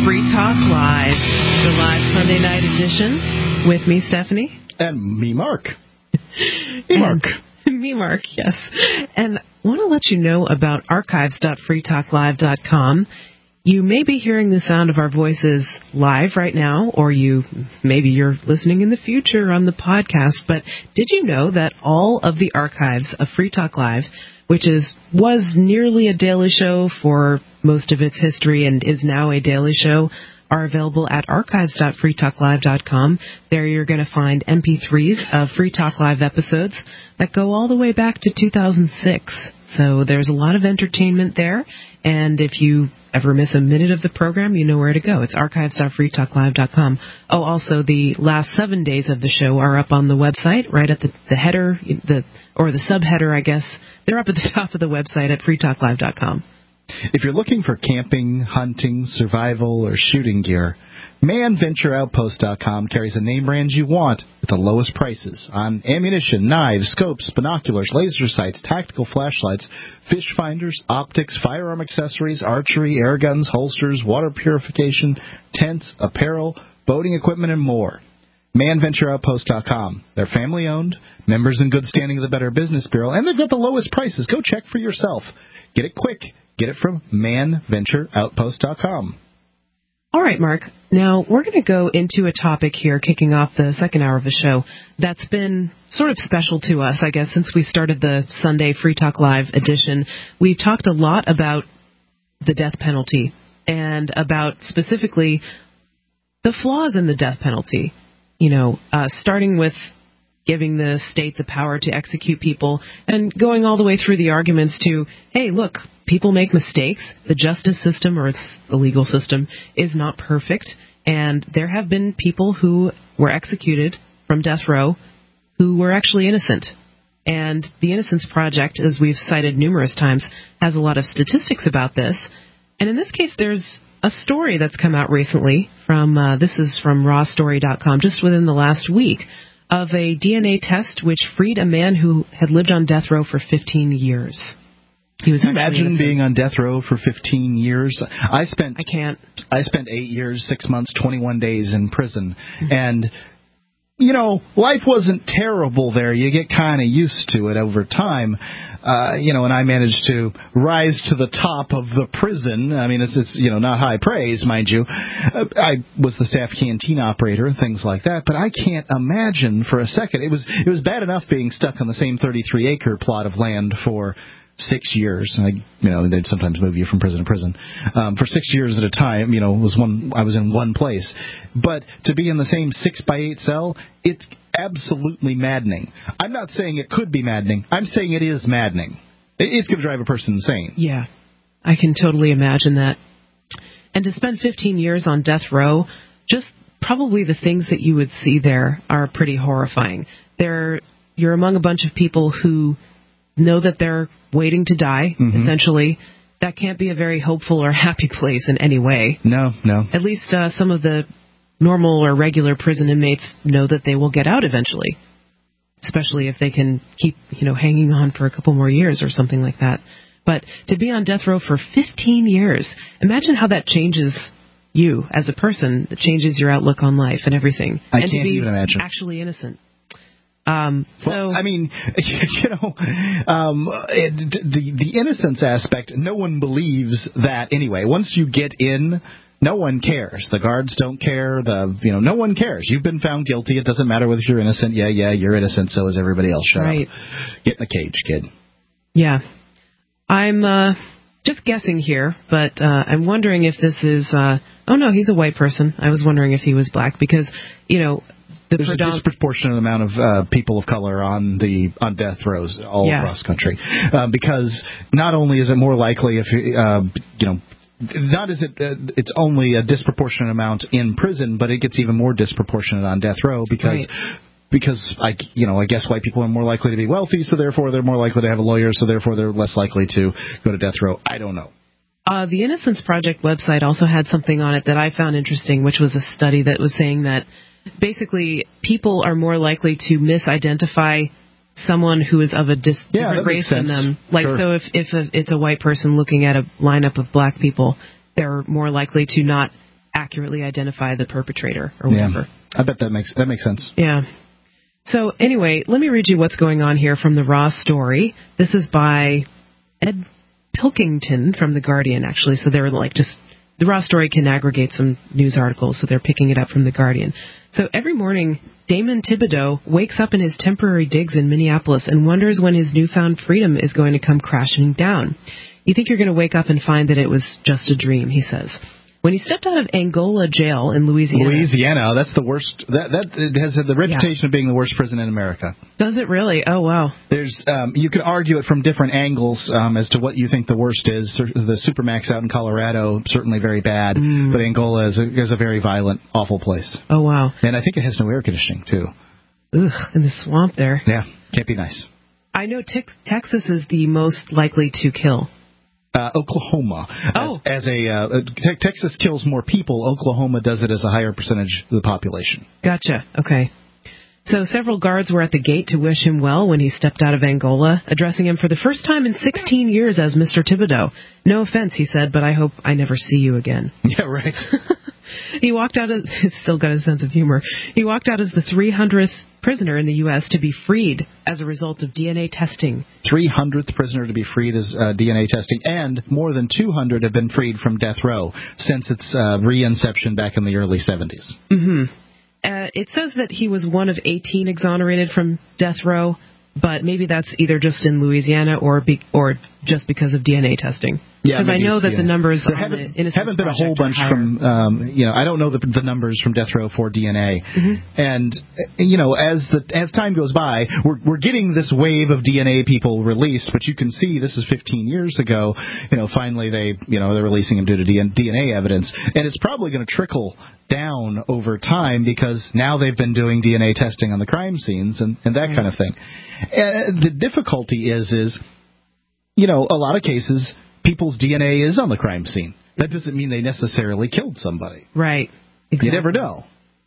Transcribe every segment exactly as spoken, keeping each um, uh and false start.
Free Talk Live, the live Sunday night edition, with me, Stephanie. And me, Mark. Me, Mark. Me, Mark, yes. And I want to let you know about archives dot free talk live dot com. You may be hearing the sound of our voices live right now, or you maybe you're listening in the future on the podcast, but did you know that all of the archives of Free Talk Live, which is was nearly a daily show for most of its history and is now a daily show, are available at archives dot free talk live dot com. There you're going to find M P threes of Free Talk Live episodes that go all the way back to two thousand six. So there's a lot of entertainment there, and if you ever miss a minute of the program, you know where to go. It's archives dot free talk live dot com. Oh, also, the last seven days of the show are up on the website, right at the, the header, the or the subheader, I guess. They're up at the top of the website at free talk live dot com. If you're looking for camping, hunting, survival, or shooting gear, man venture outpost dot com carries the name brands you want at the lowest prices on ammunition, knives, scopes, binoculars, laser sights, tactical flashlights, fish finders, optics, firearm accessories, archery, air guns, holsters, water purification, tents, apparel, boating equipment, and more. man venture outpost dot com. They're family-owned, members in good standing of the Better Business Bureau, and they've got the lowest prices. Go check for yourself. Get it quick. Get it from man venture outpost dot com. All right, Mark. Now, we're going to go into a topic here, kicking off the second hour of the show, that's been sort of special to us, I guess, since we started the Sunday Free Talk Live edition. We've talked a lot about the death penalty and about specifically the flaws in the death penalty, you know, uh, starting with giving the state the power to execute people and going all the way through the arguments to, hey, look, people make mistakes. The justice system or the legal system is not perfect. And there have been people who were executed from death row who were actually innocent. And the Innocence Project, as we've cited numerous times, has a lot of statistics about this. And in this case, there's a story that's come out recently from, uh, this is from raw story dot com, just within the last week, of a D N A test which freed a man who had lived on death row for fifteen years. He was Can you imagine innocent. Being on death row for fifteen years? I spent I can't. I spent eight years, six months, twenty-one days in prison, mm-hmm. and you know, life wasn't terrible there. You get kind of used to it over time. Uh, you know, and I managed to rise to the top of the prison. I mean, it's, it's you know, not high praise, mind you. Uh, I was the staff canteen operator and things like that, but I can't imagine for a second. It was it was bad enough being stuck on the same thirty-three acre plot of land for six years. I, you know, they'd sometimes move you from prison to prison um, for six years at a time. You know, was one I was in one place, but to be in the same six by eight cell, it's absolutely maddening. I'm not saying it could be maddening. I'm saying it is maddening. It's going to drive a person insane. Yeah, I can totally imagine that. And to spend fifteen years on death row, just probably the things that you would see there are pretty horrifying. They're, you're among a bunch of people who know that they're waiting to die, mm-hmm. essentially. That can't be a very hopeful or happy place in any way. No, no. At least uh, some of the normal or regular prison inmates know that they will get out eventually, especially if they can keep, you know, hanging on for a couple more years or something like that. But to be on death row for fifteen years, imagine how that changes you as a person. It changes your outlook on life and everything. I and can't to be even imagine. Actually innocent. Um, so well, I mean, you know, um, it, the the innocence aspect, no one believes that anyway. Once you get in, no one cares. The guards don't care. The you know, no one cares. You've been found guilty. It doesn't matter whether you're innocent. Yeah, yeah, you're innocent. So is everybody else. Shut right. up. Get in the cage, kid. Yeah, I'm uh, just guessing here, but uh, I'm wondering if this is. Uh, oh no, he's a white person. I was wondering if he was black because you know. The There's predom- a disproportionate amount of uh, people of color on the on death rows all yeah. across the country, uh, because not only is it more likely if uh, you know, not is it uh, it's only a disproportionate amount in prison, but it gets even more disproportionate on death row because. Right. Because I, you know, I guess white people are more likely to be wealthy, so therefore they're more likely to have a lawyer, so therefore they're less likely to go to death row. I don't know. Uh, the Innocence Project website also had something on it that I found interesting, which was a study that was saying that basically people are more likely to misidentify someone who is of a dis- yeah, different race than them. Like, sure. so if, if a, it's a white person looking at a lineup of black people, they're more likely to not accurately identify the perpetrator or whatever. Yeah, I bet that makes that makes sense. Yeah. So anyway, let me read you what's going on here from the Ross story. This is by Ed Pilkington from The Guardian, actually. So they're like just, the Ross story can aggregate some news articles, so they're picking it up from The Guardian. So every morning, Damon Thibodeau wakes up in his temporary digs in Minneapolis and wonders when his newfound freedom is going to come crashing down. You think you're going to wake up and find that it was just a dream, he says. When he stepped out of Angola jail in Louisiana. Louisiana, that's the worst. That that it has the reputation yeah. of being the worst prison in America. Does it really? Oh, wow. There's um, you can argue it from different angles um, as to what you think the worst is. The Supermax out in Colorado, certainly very bad, mm. but Angola is a, is a very violent, awful place. Oh, wow. And I think it has no air conditioning, too. Ugh, in the swamp there. Yeah, can't be nice. I know te- Texas is the most likely to kill. Uh, Oklahoma. Oh. As, as a uh, te- Texas kills more people. Oklahoma does it as a higher percentage of the population. Gotcha. Okay. So several guards were at the gate to wish him well when he stepped out of Angola, addressing him for the first time in sixteen years as Mister Thibodeau. No offense, he said, but I hope I never see you again. Yeah, right. He walked out as, he's still got a sense of humor. He walked out as the three hundredth prisoner in the U S to be freed as a result of D N A testing. three hundredth prisoner to be freed as uh, D N A testing, and more than two hundred have been freed from death row since its uh, re-inception back in the early seventies. Mm-hmm. Uh, it says that he was one of eighteen exonerated from death row, but maybe that's either just in Louisiana or be, or just because of D N A testing. Yeah, because I know that D N A. the numbers there on haven't, the Innocence haven't been a whole bunch from, um, you know, I don't know the, the numbers from death row for D N A. Mm-hmm. And, you know, as the as time goes by, we're we're getting this wave of D N A people released, but you can see this is fifteen years ago. You know, finally they, you know, they're releasing them due to D N A evidence, and it's probably going to trickle down over time because now they've been doing D N A testing on the crime scenes and, and that mm-hmm. kind of thing. And the difficulty is, is, you know, a lot of cases, people's D N A is on the crime scene. That doesn't mean they necessarily killed somebody. Right. Exactly. You never know.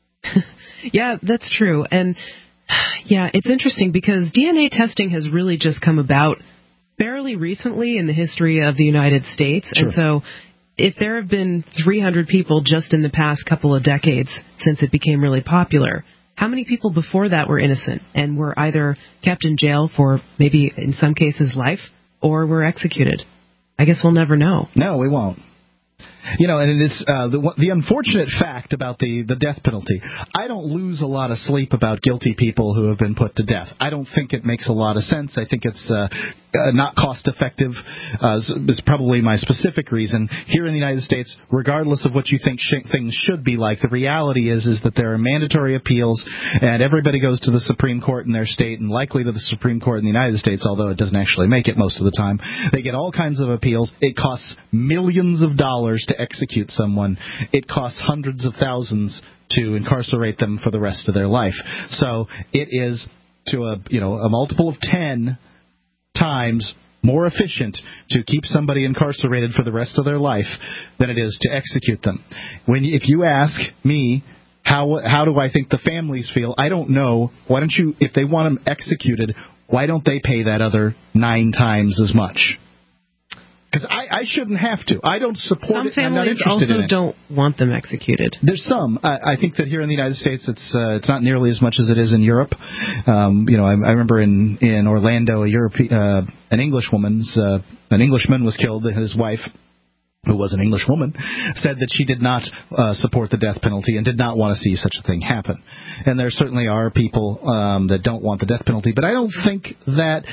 Yeah, that's true. And, yeah, it's interesting because D N A testing has really just come about fairly recently in the history of the United States. Sure. And so if there have been three hundred people just in the past couple of decades since it became really popular, how many people before that were innocent and were either kept in jail for maybe, in some cases, life, or were executed? I guess we'll never know. No, we won't. You know, and it is uh, the the unfortunate fact about the, the death penalty. I don't lose a lot of sleep about guilty people who have been put to death. I don't think it makes a lot of sense. I think it's uh, uh, not cost effective. Uh, is probably my specific reason. Here in the United States, regardless of what you think sh- things should be like, the reality is is that there are mandatory appeals, and everybody goes to the Supreme Court in their state, and likely to the Supreme Court in the United States, although it doesn't actually make it most of the time. They get all kinds of appeals. It costs millions of dollars to execute someone. It costs hundreds of thousands to incarcerate them for the rest of their life. So it is to a you know a multiple of ten times more efficient to keep somebody incarcerated for the rest of their life than it is to execute them. When if you ask me how how do I think the families feel, I don't know. Why don't you, if they want them executed, why don't they pay that other nine times as much? Because I, I shouldn't have to. I don't support some it. I'm not interested also in it. Don't want them executed. There's some. I, I think that here in the United States, it's uh, it's not nearly as much as it is in Europe. Um, you know, I, I remember in in Orlando, a Europe, uh, an Englishwoman's uh, an Englishman was killed. His wife, who was an English woman, said that she did not uh, support the death penalty and did not want to see such a thing happen. And there certainly are people um, that don't want the death penalty, but I don't think that.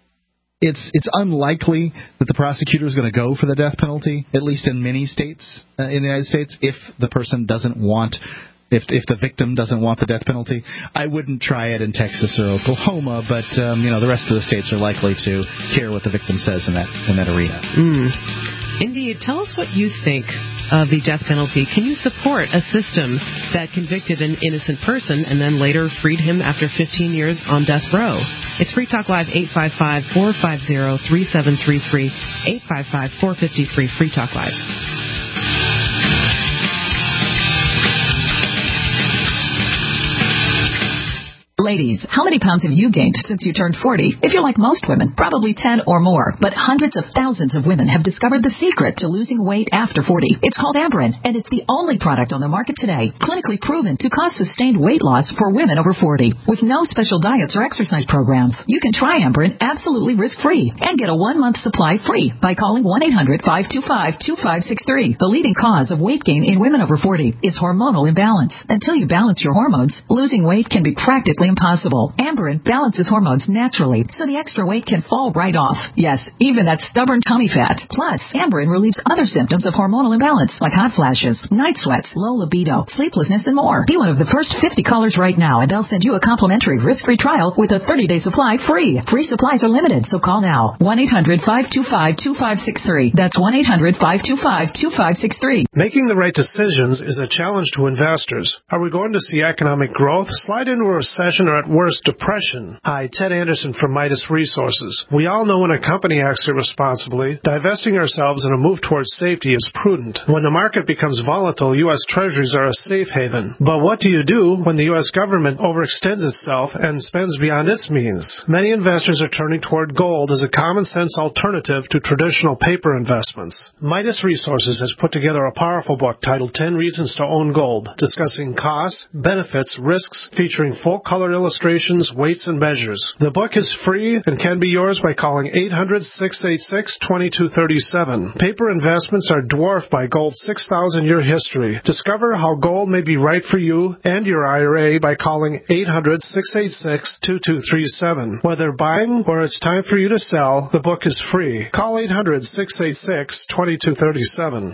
It's it's unlikely that the prosecutor is going to go for the death penalty, at least in many states uh, in the United States, if the person doesn't want, if if the victim doesn't want the death penalty. I wouldn't try it in Texas or Oklahoma, but um, you know the rest of the states are likely to hear what the victim says in that in that arena. Mm. Indeed. Tell us what you think of the death penalty. Can you support a system that convicted an innocent person and then later freed him after fifteen years on death row? It's Free Talk Live, eight five five, four five zero, three seven three three, eight five five, four five three, Free Talk Live. Ladies, how many pounds have you gained since you turned forty? If you're like most women, probably ten or more. But hundreds of thousands of women have discovered the secret to losing weight after forty. It's called Amberen, and it's the only product on the market today clinically proven to cause sustained weight loss for women over forty. With no special diets or exercise programs, you can try Amberen absolutely risk-free and get a one-month supply free by calling one eight hundred, five two five, two five six three. The leading cause of weight gain in women over forty is hormonal imbalance. Until you balance your hormones, losing weight can be practically impossible. Amberen balances hormones naturally, so the extra weight can fall right off. Yes, even that stubborn tummy fat. Plus, Amberen relieves other symptoms of hormonal imbalance, like hot flashes, night sweats, low libido, sleeplessness, and more. Be one of the first fifty callers right now, and they'll send you a complimentary risk-free trial with a thirty-day supply free. Free supplies are limited, so call now. one eight hundred, five two five, two five six three. That's one eight hundred, five two five, two five six three. Making the right decisions is a challenge to investors. Are we going to see economic growth, slide into a recession, or at worst, depression? Hi, Ted Anderson from Midas Resources. We all know when a company acts irresponsibly, divesting ourselves in a move towards safety is prudent. When the market becomes volatile, U S Treasuries are a safe haven. But what do you do when the U S government overextends itself and spends beyond its means? Many investors are turning toward gold as a common-sense alternative to traditional paper investments. Midas Resources has put together a powerful book titled ten Reasons to Own Gold, discussing costs, benefits, risks, featuring full-color illustrations, weights, and measures. The book is free and can be yours by calling eight hundred, six eight six, two two three seven. Paper investments are dwarfed by gold's six thousand year history. Discover how gold may be right for you and your I R A by calling eight hundred, six eight six, two two three seven. Whether buying or it's time for you to sell, the book is free. Call eight hundred, six eight six, two two three seven.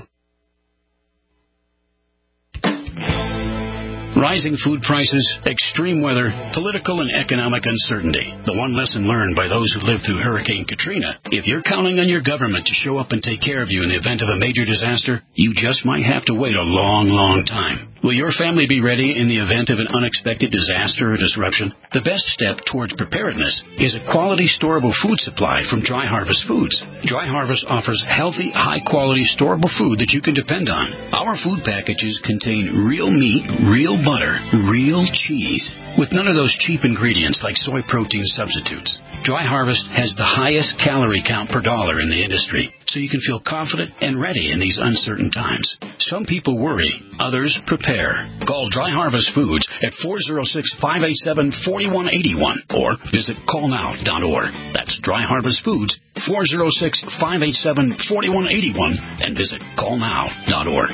Rising food prices, extreme weather, political and economic uncertainty. The one lesson learned by those who lived through Hurricane Katrina: if you're counting on your government to show up and take care of you in the event of a major disaster, you just might have to wait a long, long time. Will your family be ready in the event of an unexpected disaster or disruption? The best step towards preparedness is a quality storable food supply from Dry Harvest Foods. Dry Harvest offers healthy, high-quality storable food that you can depend on. Our food packages contain real meat, real butter, real cheese, with none of those cheap ingredients like soy protein substitutes. Dry Harvest has the highest calorie count per dollar in the industry, so you can feel confident and ready in these uncertain times. Some people worry, others prepare. Call Dry Harvest Foods at four oh six, five eight seven, four one eight one or visit call now dot org. That's Dry Harvest Foods, four oh six, five eight seven, four one eight one and visit call now dot org.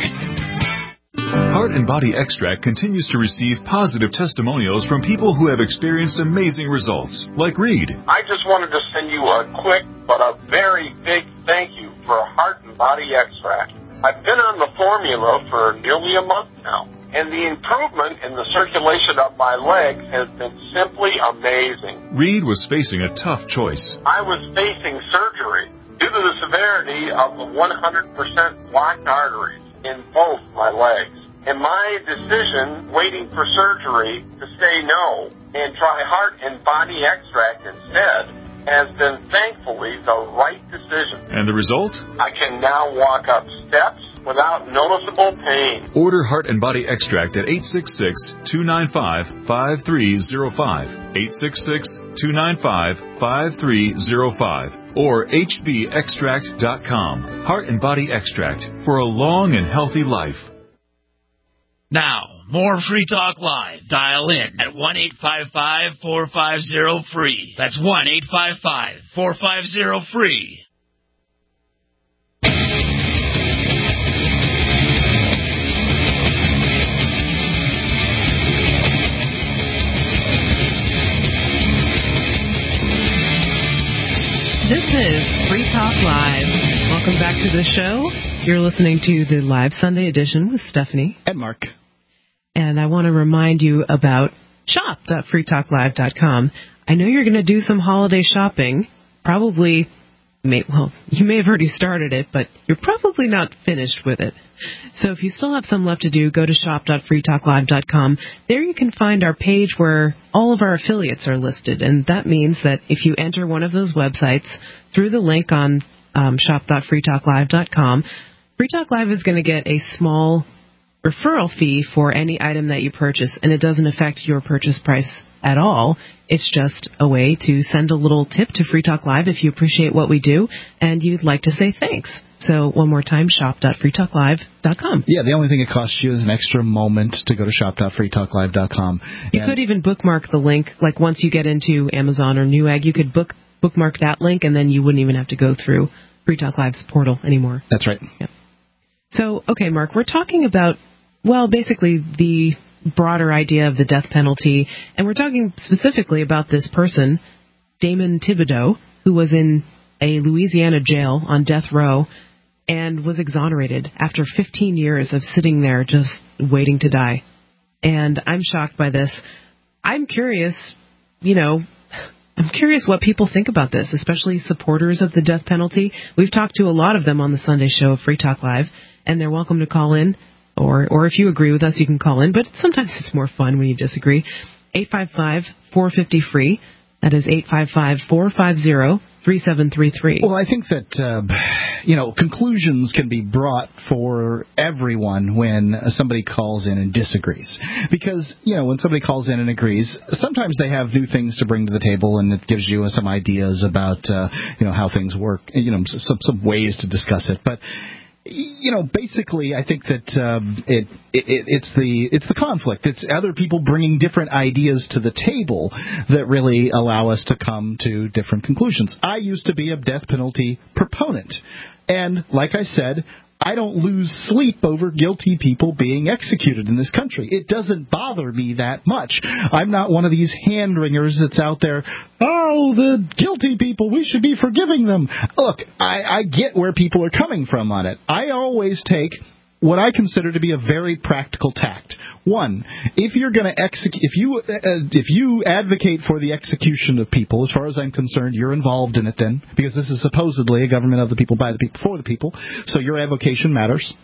Heart and Body Extract continues to receive positive testimonials from people who have experienced amazing results, like Reed. I just wanted to send you a quick but a very big thank you for Heart and Body Extract. I've been on the formula for nearly a month now, and the improvement in the circulation of my legs has been simply amazing. Reed was facing a tough choice. I was facing surgery due to the severity of the one hundred percent blocked arteries in both my legs. And my decision, waiting for surgery, to say no and try Heart and Body Extract instead, has been thankfully the right decision. And the result? I can now walk up steps without noticeable pain. Order Heart and Body Extract at eight six six, two nine five, five three zero five, eight six six, two nine five, five three zero five, or h b extract dot com. Heart and Body Extract for a long and healthy life. Now, more Free Talk Live. Dial in at one eight five five, four five zero, free. That's one eight five five, four five zero, free. This is Free Talk Live. Welcome back to the show. You're listening to the live Sunday edition with Stephanie and Mark. And I want to remind you about shop dot free talk live dot com. I know you're going to do some holiday shopping. Probably, may, well, you may have already started it, but you're probably not finished with it. So if you still have some left to do, go to shop dot free talk live dot com. There you can find our page where all of our affiliates are listed. And that means that if you enter one of those websites through the link on um, shop dot free talk live dot com, Free Talk Live is going to get a small referral fee for any item that you purchase, and it doesn't affect your purchase price at all. It's just a way to send a little tip to Free Talk Live if you appreciate what we do and you'd like to say thanks. So one more time, shop dot free talk live dot com. Yeah, the only thing it costs you is an extra moment to go to shop dot free talk live dot com. You and could even bookmark the link. Like once you get into Amazon or Newegg, you could book bookmark that link, and then you wouldn't even have to go through Free Talk Live's portal anymore. That's right. Yeah. So, okay, Mark, we're talking about, well, basically the broader idea of the death penalty, and we're talking specifically about this person, Damon Thibodeau, who was in a Louisiana jail on death row and was exonerated after fifteen years of sitting there just waiting to die. And I'm shocked by this. I'm curious, you know, I'm curious what people think about this, especially supporters of the death penalty. We've talked to a lot of them on the Sunday show of Free Talk Live, and they're welcome to call in. Or, or if you agree with us, you can call in. But sometimes it's more fun when you disagree. eight five five, four five zero, free. That is eight five five, four five zero, three seven three three. Well, I think that, uh, you know, conclusions can be brought for everyone when somebody calls in and disagrees. Because, you know, when somebody calls in and agrees, sometimes they have new things to bring to the table, and it gives you some ideas about, uh, you know, how things work, you know, some, some ways to discuss it. But, you know, basically, I think that um, it, it it's the it's the conflict. It's other people bringing different ideas to the table that really allow us to come to different conclusions. I used to be a death penalty proponent, and like I said, I don't lose sleep over guilty people being executed in this country. It doesn't bother me that much. I'm not one of these hand-wringers that's out there, oh, the guilty people, we should be forgiving them. Look, I, I get where people are coming from on it. I always take what I consider to be a very practical tact. One, if you're going to execute, if you uh, if you advocate for the execution of people, as far as I'm concerned, you're involved in it then, because this is supposedly a government of the people, by the people, for the people, so your avocation matters.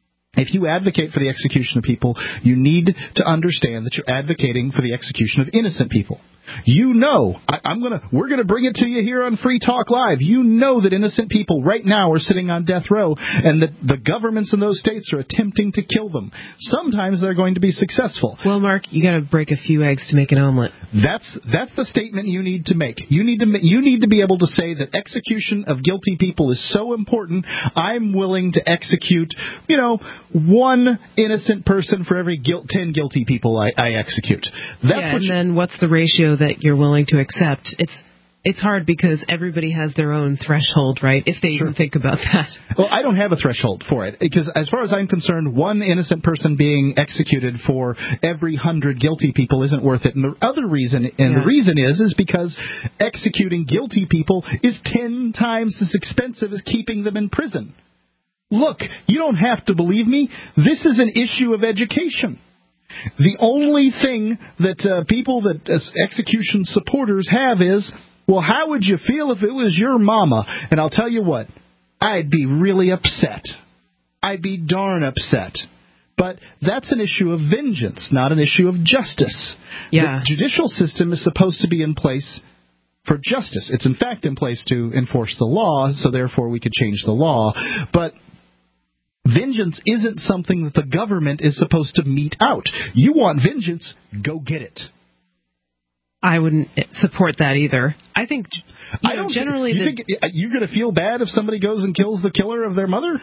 If you advocate for the execution of people, you need to understand that you're advocating for the execution of innocent people. You know, I, I'm gonna, we're going to bring it to you here on Free Talk Live. You know that innocent people right now are sitting on death row, and that the governments in those states are attempting to kill them. Sometimes they're going to be successful. Well, Mark, you got to break a few eggs to make an omelet. That's that's the statement you need to make. You need to you need to be able to say that execution of guilty people is so important. I'm willing to execute, you know, one innocent person for every guilt, ten guilty people I, I execute. That's yeah, what and you, then what's the ratio that you're willing to accept? It's it's hard because everybody has their own threshold, right? If they Sure. even think about that. Well, I don't have a threshold for it, because as far as I'm concerned, one innocent person being executed for every hundred guilty people isn't worth it. And the other reason, and Yeah. the reason is, is because executing guilty people is ten times as expensive as keeping them in prison. Look, you don't have to believe me. This is an issue of education. The only thing that uh, people that uh, execution supporters have is, well, how would you feel if it was your mama? And I'll tell you what, I'd be really upset. I'd be darn upset. But that's an issue of vengeance, not an issue of justice. Yeah. The judicial system is supposed to be in place for justice. It's in fact in place to enforce the law, so therefore we could change the law. But vengeance isn't something that the government is supposed to mete out. You want vengeance, go get it. I wouldn't support that either. I think, you I know, don't generally... You the, think you're going to feel bad if somebody goes and kills the killer of their mother?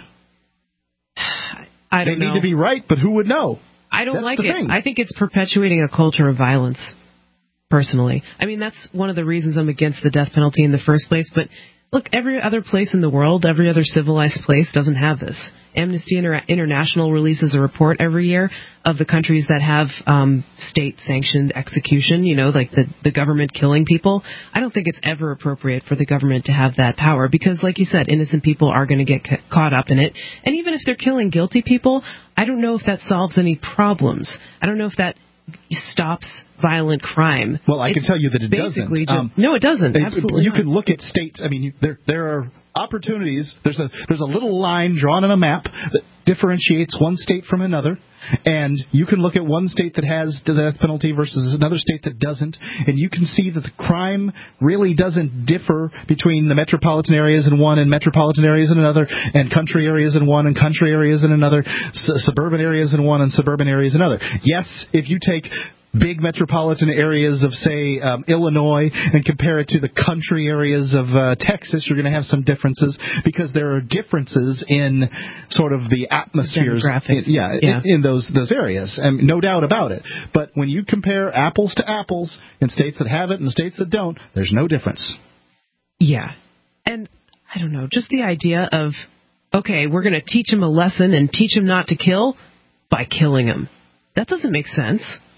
I They don't need know. to be right, but who would know? I don't That's like the it. thing. I think it's perpetuating a culture of violence, personally. I mean, that's one of the reasons I'm against the death penalty in the first place. But look, every other place in the world, every other civilized place doesn't have this. Amnesty Inter- International releases a report every year of the countries that have um, state-sanctioned execution, you know, like the, the government killing people. I don't think it's ever appropriate for the government to have that power because, like you said, innocent people are going to get ca- caught up in it. And even if they're killing guilty people, I don't know if that solves any problems. I don't know if that stops violent crime. Well, I It's can tell you that it basically doesn't. Just, Um, no, it doesn't. It- Absolutely You not. can look at states. I mean, you, there there are opportunities. There's a there's a little line drawn on a map that differentiates one state from another, and you can look at one state that has the death penalty versus another state that doesn't, and you can see that the crime really doesn't differ between the metropolitan areas in one and metropolitan areas in another, and country areas in one and country areas in another, su- suburban areas in one and suburban areas in another. Yes, if you take big metropolitan areas of, say, um, Illinois and compare it to the country areas of uh, Texas, you're going to have some differences because there are differences in sort of the atmospheres. In, yeah, yeah. In, in those those areas, and no doubt about it. But when you compare apples to apples in states that have it and states that don't, there's no difference. Yeah. And I don't know, just the idea of, okay, we're going to teach him a lesson and teach him not to kill by killing him. That doesn't make sense.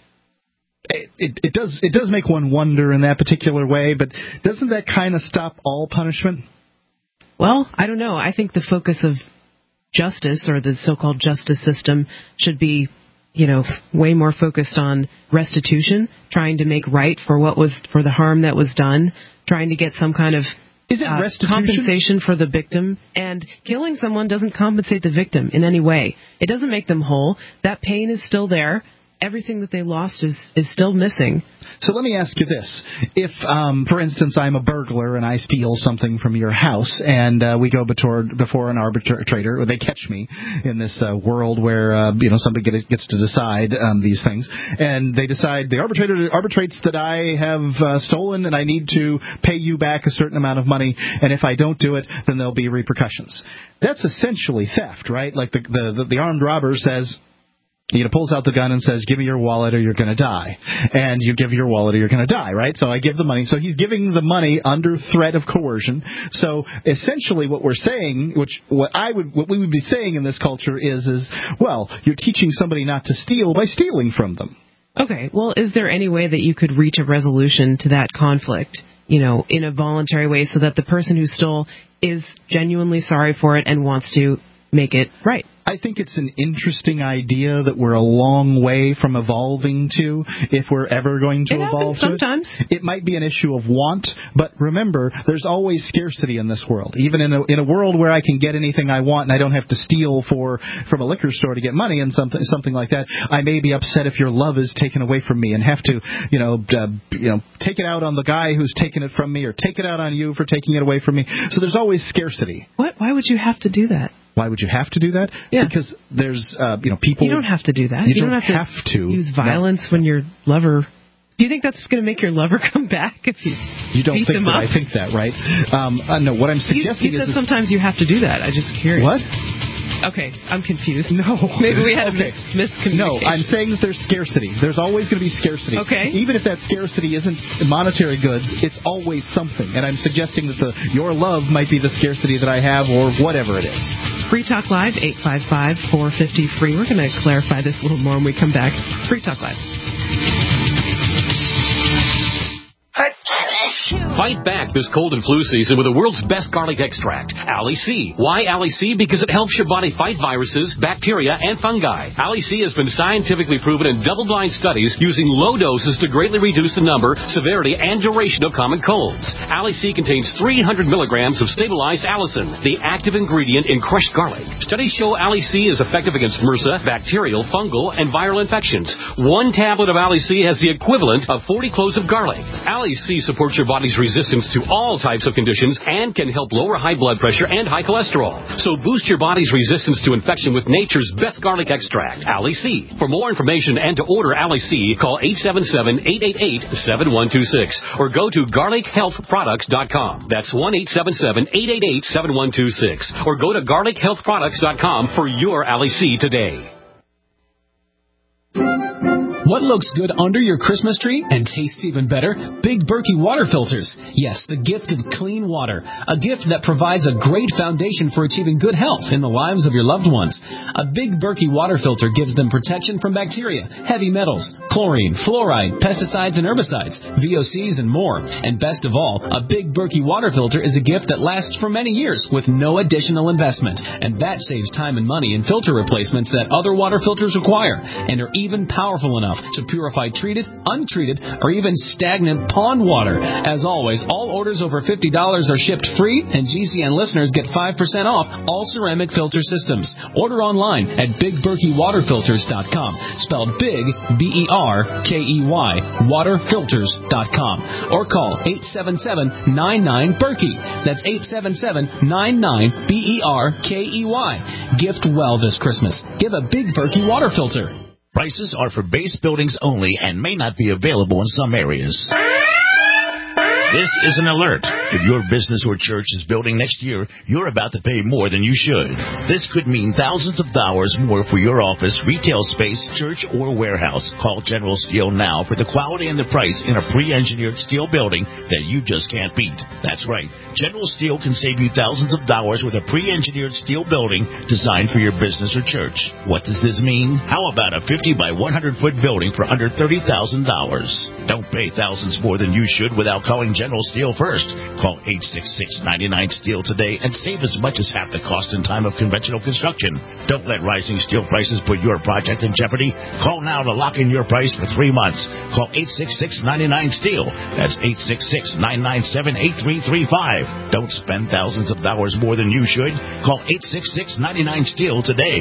It, it, it does it does make one wonder in that particular way, but doesn't that kind of stop all punishment? Well, I don't know. I think the focus of justice, or the so-called justice system, should be, you know, way more focused on restitution, trying to make right for what was for the harm that was done, trying to get some kind of Is it uh, restitution? compensation for the victim. And killing someone doesn't compensate the victim in any way. It doesn't make them whole. That pain is still there. Everything that they lost is, is still missing. So let me ask you this. If, um, for instance, I'm a burglar and I steal something from your house, and uh, we go before, before an arbitrator, or they catch me in this uh, world where uh, you know somebody get, gets to decide um, these things, and they decide, the arbitrator arbitrates that I have uh, stolen and I need to pay you back a certain amount of money, and if I don't do it, then there'll be repercussions. That's essentially theft, right? Like the the, the, the armed robber says, you know, pulls out the gun and says, give me your wallet or you're going to die. And you give your wallet or you're going to die, right? So I give the money. So he's giving the money under threat of coercion. So essentially what we're saying, which what I would, what we would be saying in this culture is, is, well, you're teaching somebody not to steal by stealing from them. Okay. Well, is there any way that you could reach a resolution to that conflict, you know, in a voluntary way so that the person who stole is genuinely sorry for it and wants to make it right? I think it's an interesting idea that we're a long way from evolving to, if we're ever going to it evolve to sometimes. it. It might be an issue of want, but remember, there's always scarcity in this world. Even in a, in a world where I can get anything I want and I don't have to steal for from a liquor store to get money and something something like that, I may be upset if your love is taken away from me and have to, you know, uh, you know, take it out on the guy who's taken it from me, or take it out on you for taking it away from me. So there's always scarcity. What? Why would you have to do that? Why would you have to do that? Yeah. Because there's, uh, you know, people... You don't have to do that. You, you don't, don't have, have to, to use violence no. when your lover... Do you think that's going to make your lover come back if you You don't beat think them that up? I think that, right? Um, uh, no, what I'm suggesting you, you said is... sometimes you have to do that. I just curious. What? Okay, I'm confused. No. Maybe we had okay. a mis- miscommunication. No, I'm saying that there's scarcity. There's always going to be scarcity. Okay. Even if that scarcity isn't monetary goods, it's always something. And I'm suggesting that the your love might be the scarcity that I have, or whatever it is. Free Talk Live, eight five five, four five zero, free. We're going to clarify this a little more when we come back. Free Talk Live. Fight back this cold and flu season with the world's best garlic extract, Ali C. Why Ali C? Because it helps your body fight viruses, bacteria, and fungi. Ali C has been scientifically proven in double-blind studies using low doses to greatly reduce the number, severity, and duration of common colds. Ali C contains three hundred milligrams of stabilized allicin, the active ingredient in crushed garlic. Studies show Ali C is effective against MRSA, bacterial, fungal, and viral infections. One tablet of Ali C has the equivalent of forty cloves of garlic. Ali C supports your body's resistance to all types of conditions and can help lower high blood pressure and high cholesterol. So boost your body's resistance to infection with nature's best garlic extract, Ali C. For more information and to order Ali C, call eight seven seven, eight eight eight, seven one two six or go to garlic health products dot com. That's one eight seven seven, eight eight eight, seven one two six or go to garlic health products dot com for your Ali C today. What looks good under your Christmas tree and tastes even better? Big Berkey water filters. Yes, the gift of clean water. A gift that provides a great foundation for achieving good health in the lives of your loved ones. A Big Berkey water filter gives them protection from bacteria, heavy metals, chlorine, fluoride, pesticides and herbicides, V O Cs and more. And best of all, a Big Berkey water filter is a gift that lasts for many years with no additional investment. And that saves time and money in filter replacements that other water filters require and are even powerful enough to purify treated, untreated, or even stagnant pond water. As always, all orders over fifty dollars are shipped free, and G C N listeners get five percent off all ceramic filter systems. Order online at big berkey water filters dot com, spelled big, B E R K E Y, water filters dot com, or call eight seven seven, nine nine, Berkey. That's eight seven seven, nine nine, B E R K E Y. Gift well this Christmas. Give a Big Berkey water filter. Prices are for base buildings only and may not be available in some areas. This is an alert. If your business or church is building next year, you're about to pay more than you should. This could mean thousands of dollars more for your office, retail space, church, or warehouse. Call General Steel now for the quality and the price in a pre-engineered steel building that you just can't beat. That's right. General Steel can save you thousands of dollars with a pre-engineered steel building designed for your business or church. What does this mean? How about a fifty by one hundred foot building for under thirty thousand dollars? Don't pay thousands more than you should without calling General Steel first. Call eight six six, nine nine, STEEL today and save as much as half the cost and time of conventional construction. Don't let rising steel prices put your project in jeopardy. Call now to lock in your price for three months. Call eight six six, nine nine, STEEL. That's eight six six, nine nine seven, eight three three five. Don't spend thousands of dollars more than you should. Call eight six six, nine nine, STEEL today.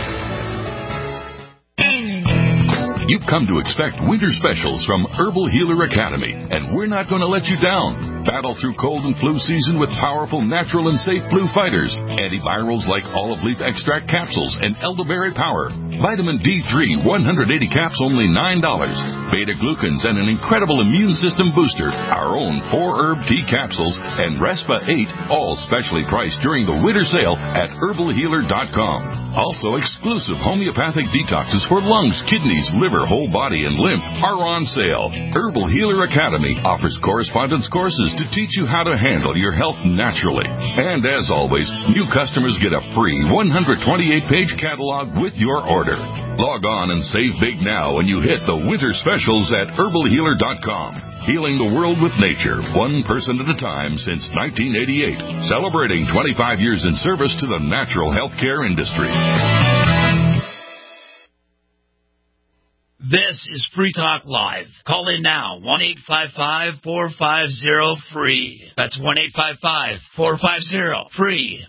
You've come to expect winter specials from Herbal Healer Academy, and we're not going to let you down. Battle through cold and flu season with powerful, natural, and safe flu fighters. Antivirals like olive leaf extract capsules and elderberry power. Vitamin D three, one hundred eighty caps, only nine dollars. Beta-glucans and an incredible immune system booster. Our own four-herb tea capsules and Respa eight, all specially priced during the winter sale at herbal healer dot com. Also, exclusive homeopathic detoxes for lungs, kidneys, liver, whole body, and lymph are on sale. Herbal Healer Academy offers correspondence courses to teach you how to handle your health naturally. And as always, new customers get a free one hundred twenty-eight page catalog with your order. Log on and save big now when you hit the winter specials at herbal healer dot com. Healing the world with nature, one person at a time since nineteen eighty-eight. Celebrating twenty-five years in service to the natural healthcare industry. This is Free Talk Live. Call in now, one eight five five, four five zero, free. That's one eight five five, four five zero, free.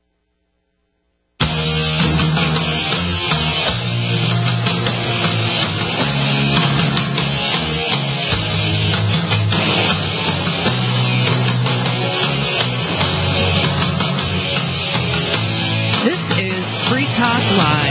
Talk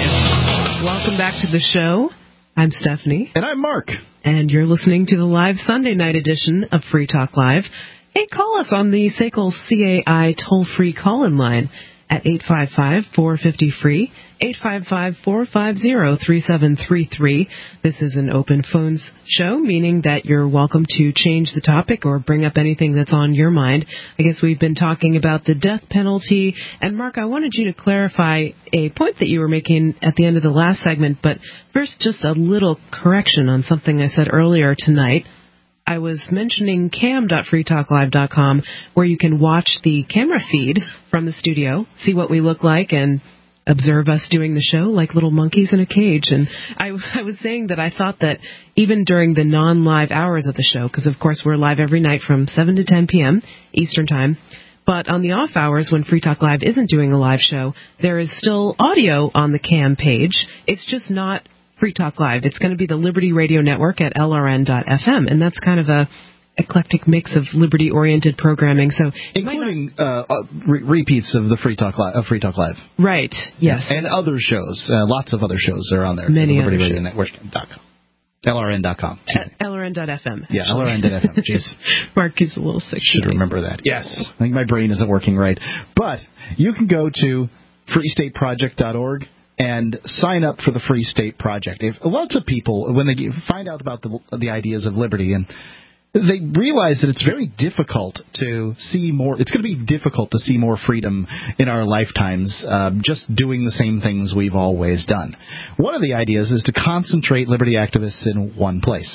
Live. Welcome back to the show. I'm Stephanie. And I'm Mark. And you're listening to the live Sunday night edition of Free Talk Live. Hey, call us on the S A C L C A I toll-free call-in line at eight five five, four five zero, free, eight five five, four five zero, three seven three three. This is an open phones show, meaning that you're welcome to change the topic or bring up anything that's on your mind. I guess we've been talking about the death penalty. And, Mark, I wanted you to clarify a point that you were making at the end of the last segment, but first just a little correction on something I said earlier tonight. I was mentioning cam dot free talk live dot com, where you can watch the camera feed from the studio, see what we look like, and observe us doing the show like little monkeys in a cage. And I, I was saying that I thought that even during the non-live hours of the show, because, of course, we're live every night from seven to ten p.m. Eastern Time, but on the off hours when Free Talk Live isn't doing a live show, there is still audio on the Cam page. It's just not Free Talk Live. It's going to be the Liberty Radio Network at L R N dot F M, and that's kind of a eclectic mix of liberty-oriented programming. So, including uh, uh, re- repeats of the Free Talk Live, uh, Free Talk Live. Right. Yes. And other shows. Uh, lots of other shows are on there. Many so the Liberty other Radio Network dot com. L R N dot com. L R N dot F M. Yeah, L R N dot F M. Jeez. Mark is a little sick. Should today. remember that. Yes. I think my brain isn't working right. But you can go to free state project dot org and sign up for the Free State Project. If lots of people, when they find out about the the ideas of liberty, and they realize that it's very difficult to see more, it's going to be difficult to see more freedom in our lifetimes um, just doing the same things we've always done. One of the ideas is to concentrate liberty activists in one place.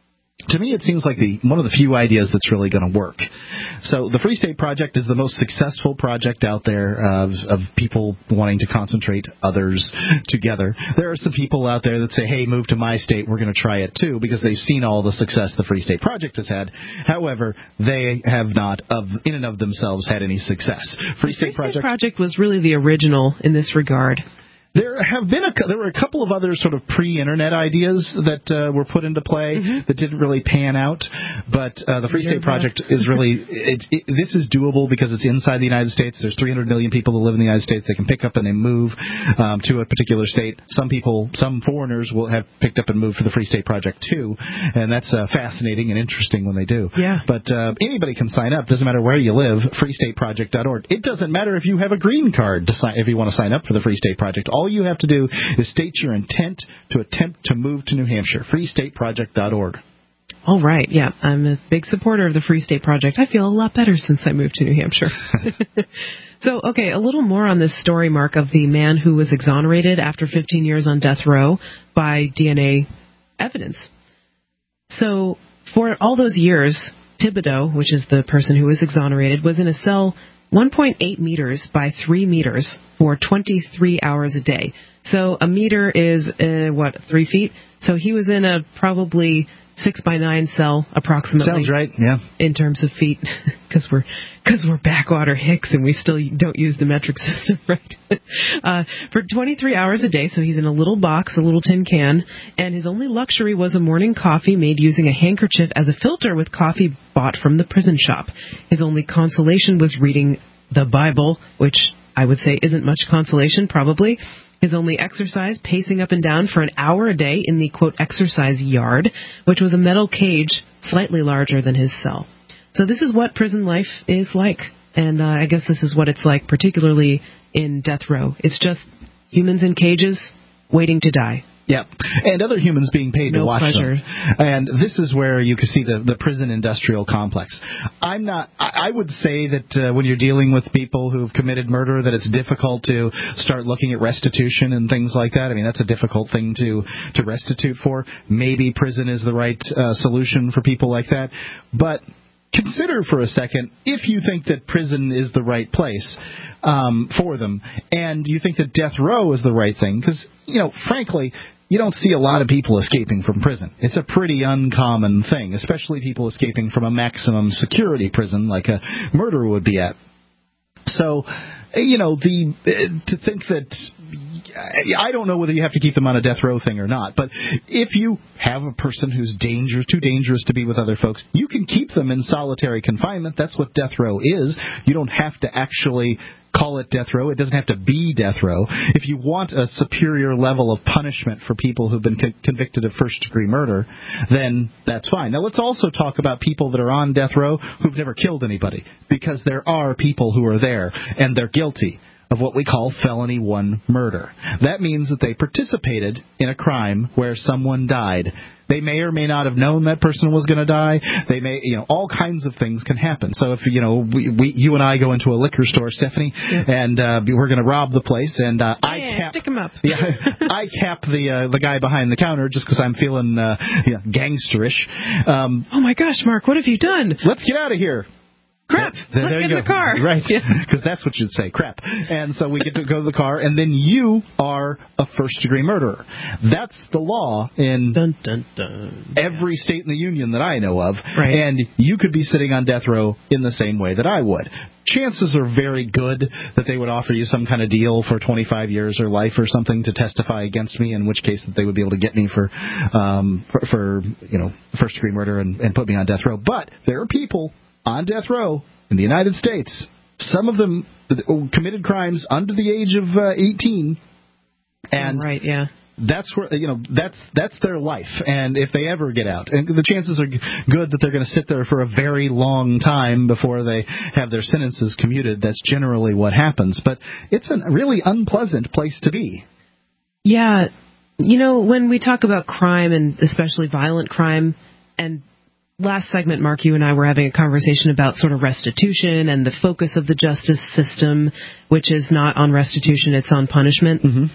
To me, it seems like the one of the few ideas that's really going to work. So the Free State Project is the most successful project out there of, of people wanting to concentrate others together. There are some people out there that say, hey, move to my state, we're going to try it too, because they've seen all the success the Free State Project has had. However, they have not, of in and of themselves, had any success. Free The State Free State Project, Project was really the original in this regard. There have been a there were a couple of other sort of pre-internet ideas that uh, were put into play mm-hmm. that didn't really pan out, but uh, the Free State Project is really it, it, this is doable because it's inside the United States. There's three hundred million people that live in the United States. They can pick up and they move um, to a particular state. Some people, some foreigners will have picked up and moved for the Free State Project too, and that's uh, fascinating and interesting when they do. Yeah. But uh, anybody can sign up. Doesn't matter where you live. free state project dot org. It doesn't matter if you have a green card to sign if you want to sign up for the Free State Project. All you have to do is state your intent to attempt to move to New Hampshire. free state project dot org. All right, yeah. I'm a big supporter of the Free State Project. I feel a lot better since I moved to New Hampshire. So, okay, a little more on this story, Mark, of the man who was exonerated after fifteen years on death row by D N A evidence. So, for all those years, Thibodeau, which is the person who was exonerated, was in a cell one point eight meters by three meters for twenty-three hours a day. So a meter is, uh, what, three feet? So he was in a probably six by nine cell, approximately. Sounds right, yeah. In terms of feet, because we're, cause we're backwater hicks and we still don't use the metric system, right? uh, for twenty-three hours a day, so he's in a little box, a little tin can, and his only luxury was a morning coffee made using a handkerchief as a filter with coffee bought from the prison shop. His only consolation was reading the Bible, which I would say isn't much consolation, probably. His only exercise, pacing up and down for an hour a day in the, quote, exercise yard, which was a metal cage slightly larger than his cell. So this is what prison life is like, and uh, I guess this is what it's like, particularly in death row. It's just humans in cages waiting to die. Yeah, and other humans being paid no to watch pleasure. them. And this is where you can see the, the prison industrial complex. I'm not. I, I would say that uh, when you're dealing with people who've committed murder, that it's difficult to start looking at restitution and things like that. I mean, that's a difficult thing to to restitute for. Maybe prison is the right uh, solution for people like that, but consider for a second if you think that prison is the right place um, for them, and you think that death row is the right thing, because, you know, frankly, you don't see a lot of people escaping from prison. It's a pretty uncommon thing, especially people escaping from a maximum security prison like a murderer would be at. So, you know, the uh, to think that, I don't know whether you have to keep them on a death row thing or not, but if you have a person who's dangerous, too dangerous to be with other folks, you can keep them in solitary confinement. That's what death row is. You don't have to actually call it death row. It doesn't have to be death row. If you want a superior level of punishment for people who've been co- convicted of first-degree murder, then that's fine. Now, let's also talk about people that are on death row who've never killed anybody, because there are people who are there, and they're guilty of what we call felony one murder. That means that they participated in a crime where someone died. They may or may not have known that person was going to die. They may, you know, all kinds of things can happen. So if, you know, we, we you and I go into a liquor store, Stephanie, yeah. and uh, we're going to rob the place, and uh, yeah, I cap, stick 'em up. yeah, I cap the uh, the guy behind the counter just because I'm feeling uh, you know, gangsterish. Um, oh my gosh, Mark, what have you done? Let's get out of here. Crap, there, let's there get you in go. the car. Right, because that's what you'd say, crap. And so we get to go to the car, and then you are a first-degree murderer. That's the law in dun, dun, dun. every state in the union that I know of. Right. And you could be sitting on death row in the same way that I would. Chances are very good that they would offer you some kind of deal for twenty-five years or life or something to testify against me, in which case that they would be able to get me for, um, for, for you know, first-degree murder and, and put me on death row. But there are people on death row in the United States, some of them committed crimes under the age of uh, eighteen, and oh, right, yeah. that's where, you know, that's that's their life. And if they ever get out, and the chances are good that they're going to sit there for a very long time before they have their sentences commuted. That's generally what happens. But it's a really unpleasant place to be. Yeah, you know, when we talk about crime, and especially violent crime, and last segment, Mark, you and I were having a conversation about sort of restitution and the focus of the justice system, which is not on restitution, it's on punishment. Mm-hmm.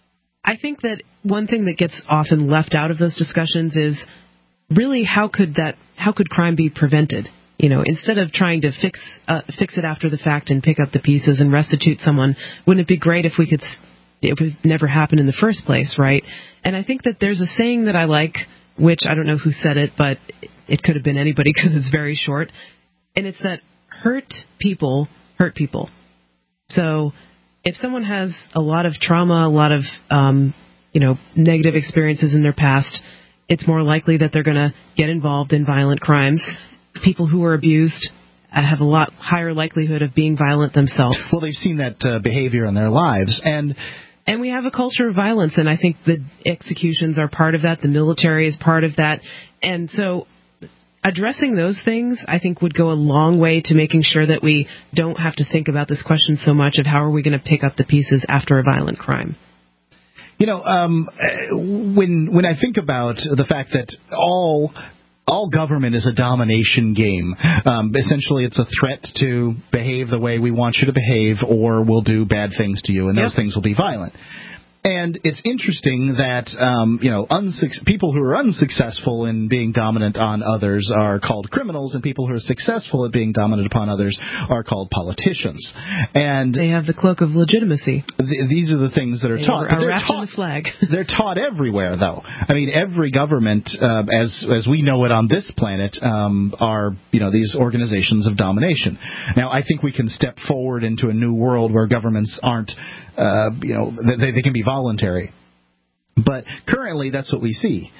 I think that one thing that gets often left out of those discussions is really how could that, how could crime be prevented? You know, instead of trying to fix uh, fix it after the fact and pick up the pieces and restitute someone, wouldn't it be great if we could, if it never happened in the first place, right? And I think that there's a saying that I like, which I don't know who said it, but it could have been anybody because it's very short. And it's that hurt people hurt people. So if someone has a lot of trauma, a lot of, um, you know, negative experiences in their past, it's more likely that they're going to get involved in violent crimes. People who are abused have a lot higher likelihood of being violent themselves. Well, they've seen that uh, behavior in their lives. And and we have a culture of violence, and I think the executions are part of that. The military is part of that. And so addressing those things, I think, would go a long way to making sure that we don't have to think about this question so much of how are we going to pick up the pieces after a violent crime. You know, um, when when I think about the fact that all all government is a domination game, um, essentially it's a threat to behave the way we want you to behave, or we'll do bad things to you, and those yep. things will be violent. And it's interesting that, um, you know, unsuc- people who are unsuccessful in being dominant on others are called criminals, and people who are successful at being dominant upon others are called politicians. And they have the cloak of legitimacy. Th- these are the things that are they taught. Are they're wrapped taught, in the flag. They're taught everywhere, though. I mean, every government, uh, as as we know it on this planet, um, are, you know, these organizations of domination. Now, I think we can step forward into a new world where governments aren't, uh, you know, they, they can be voluntary. But currently, that's what we see.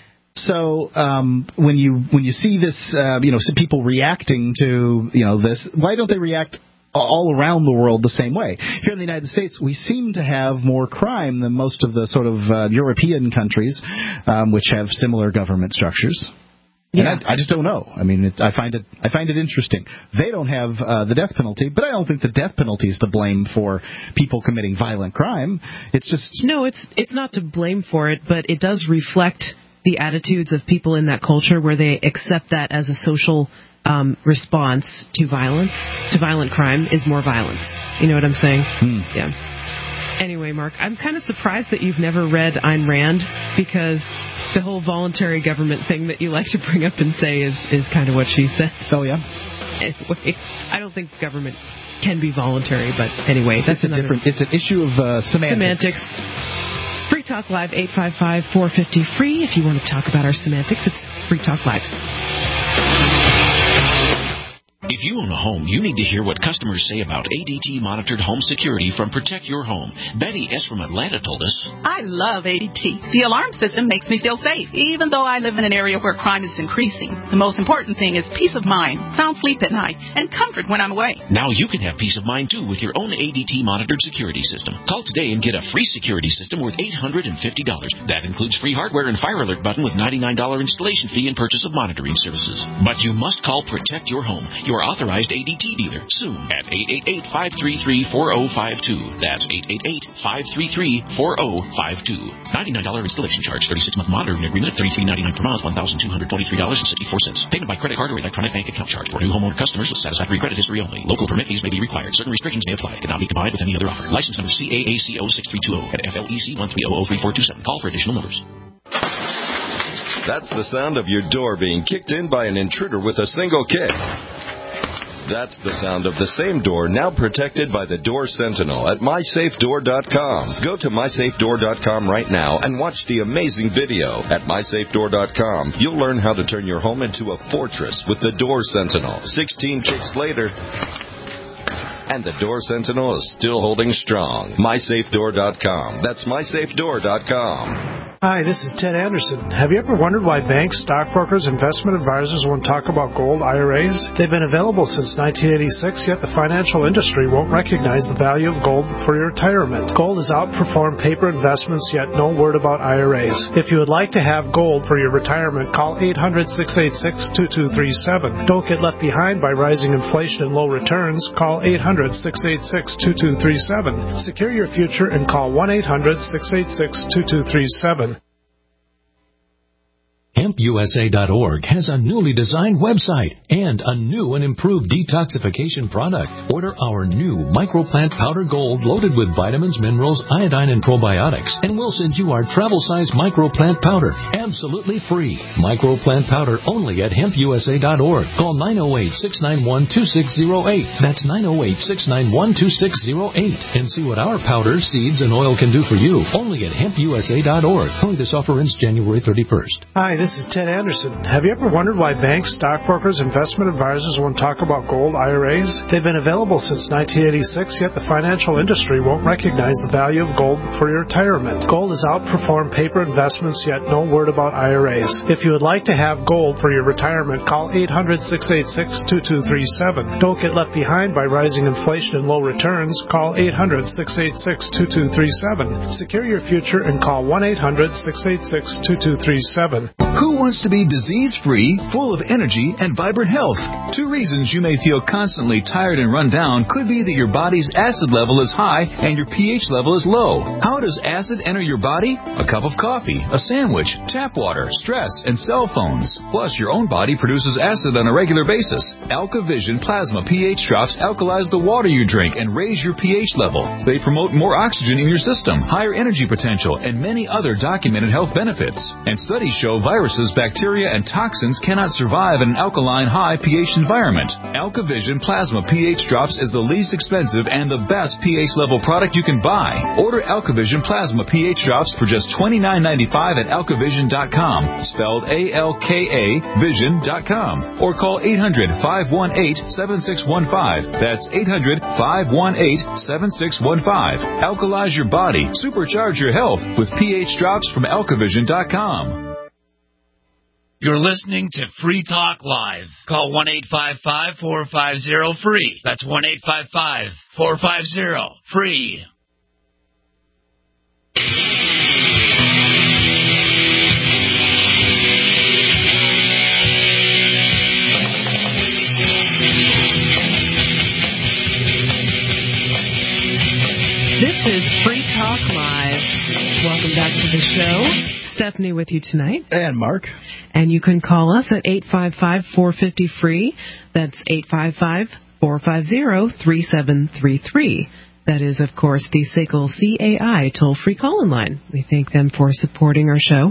So um, when you when you see this, uh, you know, some people reacting to, you know, this, why don't they react all around the world the same way? Here in the United States, we seem to have more crime than most of the sort of uh, European countries, um, which have similar government structures. And yeah. I, I just don't know. I mean, it, I find it I find it interesting. They don't have uh, the death penalty, but I don't think the death penalty is to blame for people committing violent crime. It's just no, it's it's not to blame for it, but it does reflect the attitudes of people in that culture where they accept that as a social um, response to violence, to violent crime is more violence. You know what I'm saying? Hmm. Yeah. Anyway, Mark, I'm kind of surprised that you've never read Ayn Rand, because the whole voluntary government thing that you like to bring up and say is, is kind of what she said. Oh, yeah? Anyway, I don't think government can be voluntary, but anyway, that's it's a different. It's an issue of uh, semantics. Semantics. Free Talk Live, eight five five, four five zero, free. If you want to talk about our semantics, it's Free Talk Live. If you own a home, you need to hear what customers say about A D T-monitored home security from Protect Your Home. Betty S. from Atlanta told us, I love A D T. The alarm system makes me feel safe, even though I live in an area where crime is increasing. The most important thing is peace of mind, sound sleep at night, and comfort when I'm away. Now you can have peace of mind, too, with your own A D T-monitored security system. Call today and get a free security system worth eight hundred fifty dollars. That includes free hardware and fire alert button with ninety-nine dollars installation fee and purchase of monitoring services. But you must call Protect Your Home, your authorized A D T dealer, soon at eight eight eight, five three three, four zero five two. That's eight eight eight, five three three, four zero five two. ninety-nine dollars installation charge, thirty-six month monitoring agreement, thirty-three ninety-nine per month, one thousand two hundred twenty-three dollars and sixty-four cents. Payment by credit card or electronic bank account charge for new homeowner customers with satisfactory credit history only. Local permit fees may be required. Certain restrictions may apply. Cannot be combined with any other offer. License number C A A C O six three two zero at F L E C one three zero zero three four two seven. Call for additional numbers. That's the sound of your door being kicked in by an intruder with a single kick. That's the sound of the same door now protected by the Door Sentinel at my safe door dot com. Go to my safe door dot com right now and watch the amazing video. At my safe door dot com, you'll learn how to turn your home into a fortress with the Door Sentinel. sixteen kicks later, and the Door Sentinel is still holding strong. my safe door dot com. That's my safe door dot com. Hi, this is Ted Anderson. Have you ever wondered why banks, stockbrokers, investment advisors won't talk about gold I R As? They've been available since nineteen eighty-six, yet the financial industry won't recognize the value of gold for your retirement. Gold has outperformed paper investments, yet no word about I R As. If you would like to have gold for your retirement, call eight hundred, six eight six, two two three seven. Don't get left behind by rising inflation and low returns. Call eight hundred, six eight six, two two three seven. Secure your future and call one eight hundred, six eight six, two two three seven. hemp U S A dot org has a newly designed website and a new and improved detoxification product. Order our new microplant powder gold loaded with vitamins, minerals, iodine, and probiotics, and we'll send you our travel-size microplant powder absolutely free. Microplant powder only at hemp U S A dot org. Call nine oh eight, six nine one, two six oh eight. That's nine oh eight, six nine one, two six oh eight. And see what our powder, seeds, and oil can do for you. Only at hemp U S A dot org. Only this offer ends January thirty-first. Hi, this This is Ted Anderson. Have you ever wondered why banks, stockbrokers, investment advisors won't talk about gold I R As? They've been available since nineteen eighty-six, yet the financial industry won't recognize the value of gold for your retirement. Gold has outperformed paper investments, yet no word about I R As. If you would like to have gold for your retirement, call eight hundred, six eight six, two two three seven. Don't get left behind by rising inflation and low returns. Call eight hundred, six eight six, two two three seven. Secure your future and call one eight hundred, six eight six, two two three seven. Who wants to be disease-free, full of energy, and vibrant health? Two reasons you may feel constantly tired and run down could be that your body's acid level is high and your pH level is low. How does acid enter your body? A cup of coffee, a sandwich, tap water, stress, and cell phones. Plus, your own body produces acid on a regular basis. AlkaVision Plasma pH drops alkalize the water you drink and raise your pH level. They promote more oxygen in your system, higher energy potential, and many other documented health benefits. And studies show viruses, bacteria, and toxins cannot survive in an alkaline high pH environment. AlkaVision Plasma pH Drops is the least expensive and the best pH level product you can buy. Order AlkaVision Plasma pH Drops for just twenty-nine ninety-five at alkavision dot com, spelled A L K A vision dot com, or call eight hundred, five one eight, seven six one five. That's eight hundred, five one eight, seven six one five. Alkalize your body, supercharge your health with pH Drops from alkavision dot com. You're listening to Free Talk Live. Call one eight five five, four five zero, free. That's one eight five five, four five zero, free. This is Free Talk Live. Welcome back to the show. Stephanie with you tonight. And Mark. And you can call us at eight five five, four five zero, free. That's eight five five, four five zero, three seven three three. That is, of course, the S A C L C A I toll-free call-in line. We thank them for supporting our show.